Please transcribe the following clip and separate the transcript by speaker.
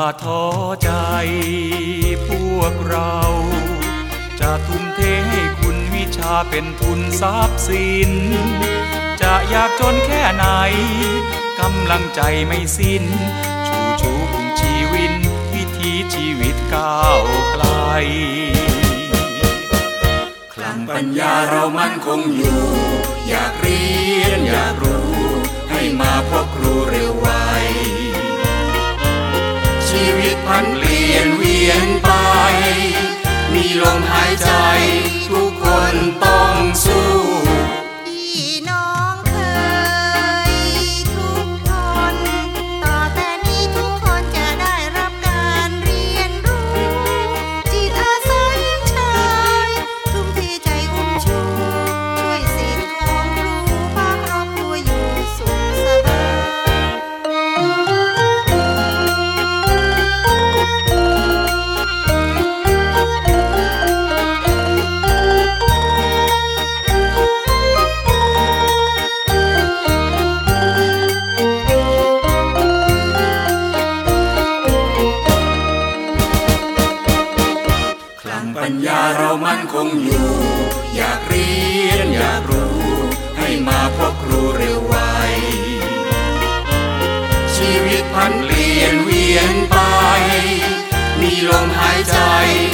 Speaker 1: ท้อใจพวกเราจะทุ่มเทให้คุณวิชาเป็นทุนทรัพย์สินจะยากจนแค่ไหนกำลังใจไม่สิ้นชูชีวิตวิถีชีวิตก้าวไกลคลังปัญญาเรามั่นคงอยู่อยากเรียนอยากรู้ให้มาพบครูเร็วไวชีวิตพันเปลี่ยนเวียนไปมีลมหายใจทุกคนต้องสู้
Speaker 2: พี่น้องเคยทุกคนต่อแต่นี้ทุกคนจะได้รับการเรียนรู้จิตอาสายังชายทุ่มเทใจอุ้มชูช่วยสิทธิ์ของครูพาครอบครัวอยู่สุขสบาย
Speaker 1: ปัญญาเรามั่นคงอยู่อยากเรียนอยากรู้ให้มาพบครูเร็วไวชีวิตพันเปลี่ยนเวียนไปมีลมหายใจ